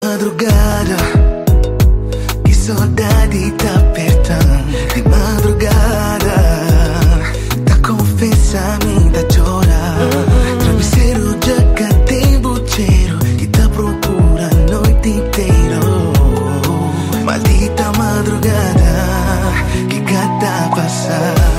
madrugada, que saudade tá apertando. De madrugada, tá confessa-me, tá chorando. Travesseiro de catembucheiro que tá procura a noite inteira. Maldita madrugada que cada passar.